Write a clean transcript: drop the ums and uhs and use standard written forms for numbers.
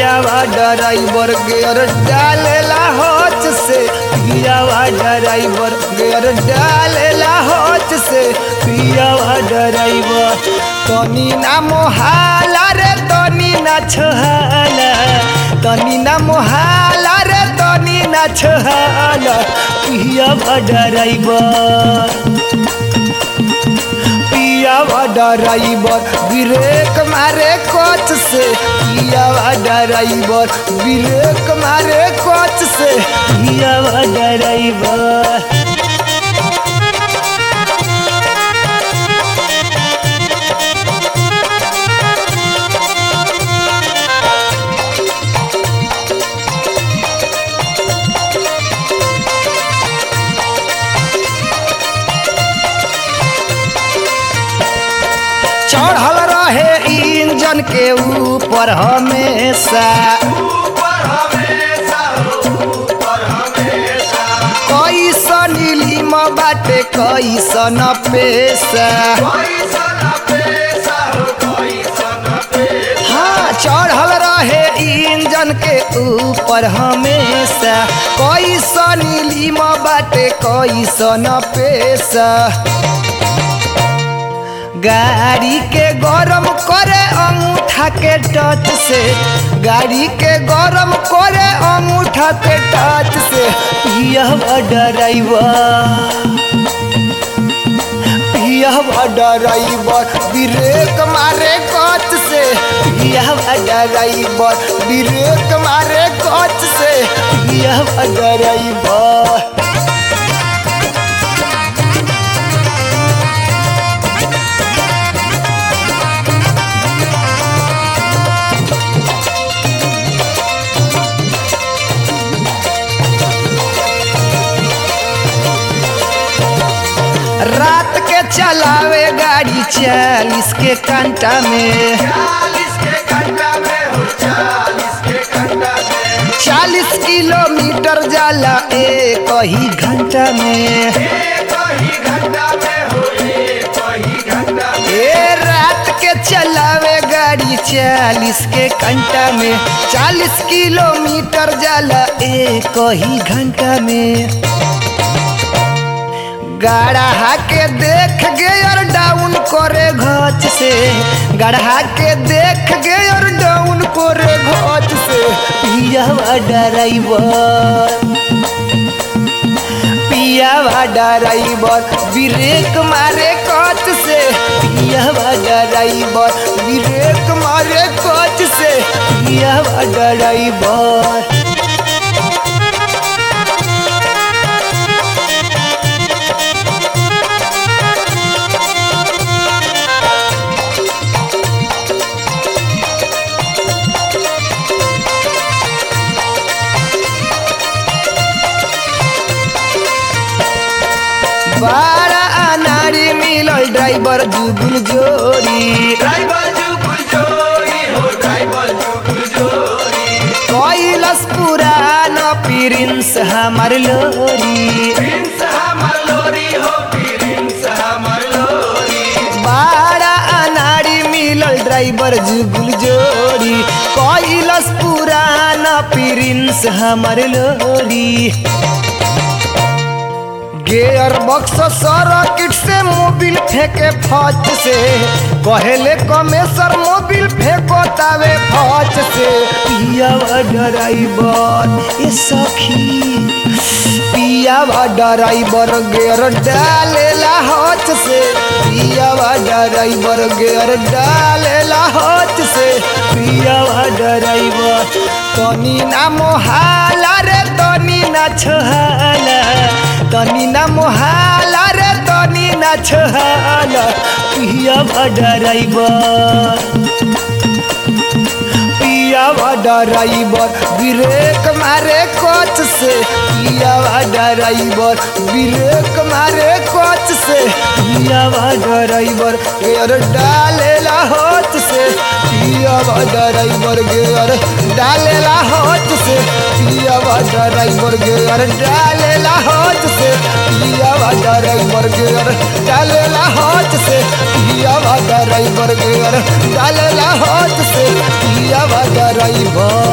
पियावा driver gear डालेला होच से पियावा ड्राइवर गियर डालेला होच से पियावा ड्राइवर तनी ना मोहाला रे तनी ना छहाला तनी ना मोहाला रे तनी ना छहाला पियावा ड्राइवर पियावा ड्राइवर ब्रेक मारे कोच से पियावा ड्राइवर ब्रेक मारे कोच से पियावा ड्राइवर चढ़ल रहे इंजन के ऊपर हमेशा कैसन नीलिम बाटे कैसन पेशा हाँ चढ़ल रहे इंजन के ऊपर हमेशा कैसन नीलिम बाटे कैसन पेशा गाड़ी के गरम करे अंगूठा के टच से गाड़ी के गरम करे अंगूठा के टच से पियावा ड्राइवर ब्रेक मारे कच से पियावा ड्राइवर ब्रेक मारे कच से पियावा ड्राइवर रात के चलावे गाड़ी 40 के घंटा में 40 किलोमीटर जाला एक ही घंटा में रात के चलावे गाड़ी 40 के घंटा में 40 किलोमीटर जाला एक ही घंटा में गढ़ा के देख गियर डाउन करे घच से गढ़ा के देख गियर डाउन करे घच से पियावा ड्राइवर ब्रेक मारे कच से पियावा ड्राइवर ब्रेक मारे कच से पियावा ड्राइवर बड़ा अनारी मिलल ड्राइवर जुगुल जोड़ी कैलस पुरान प्रिंस हमार लोरी बड़ा अनारी मिलल ड्राइवर जुगुल जोड़ी कैलस पुरान प्रिंस हमार लोरी गियर बक्स सर्किट से मोबिल फेंके फच से कहले कमेसर मोबिल फेंको तावे फच से पियावा ड्राइवर ए सखी पियावा ड्राइवर गियर डालेला हच से पियावा ड्राइवर गियर डालेला हच से पियावा ड्राइवर तनी ना मोहाला रे तनी ना छहाला तनी ना मोहाला रे तनी ना छहाला पियावा ड्राइवर ब्रेक मारे कोच से पियावा ड्राइवर ब्रेक मारे कोच से पियावा ड्राइवर गियर डालेला होच से पियावा ड्राइवर गियर डालेला होच से पियावा ड्राइवर गियर डालेला होच से पियावा ड्राइवर गियर डालेला होच से पियावा ड्राइवर गियर डालेला होच से पियावा ड्राइवर